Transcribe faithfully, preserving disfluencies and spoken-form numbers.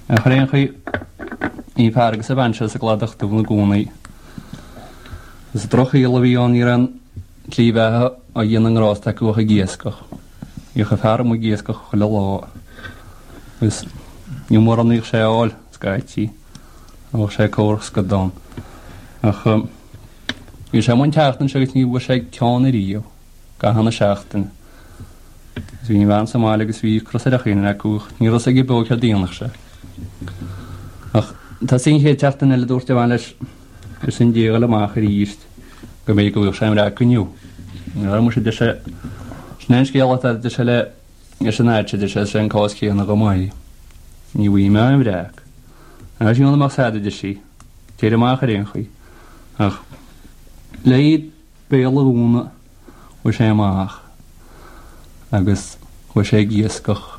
A chréon chuí í páragus a bhainse sa gladach do bhna gúnaí. Is drochaí le bhíon í ran clíbhethe a dhéana an rásta cuacha giescach. I cha fear mu giescach chu le lá. Is ní mór an sé áil scaití ó sé córas go dán. Ach í sé mhain teachtain segus ní bhfuil sé ceánna ríomh ga hana seachtain. Is bhí bhain sa mála agus bhí cros a chéine cúch ní ros a gí bóg a díanach se. Ach tá sin ché teachtain eile dúirte bhain leis is sin díal amach ar íst go mé go bhfuil sé ra cuniú. Ar mu sé de sé snéin scéalata de se le is sin áite de sé sé an cás chéanna go maií. Ní bhí me an bhreaach. A sí anamach sada de sí, téir amach ar éon chuí. Ach léad béal a úna bhui sé amach agus bhui sé giescach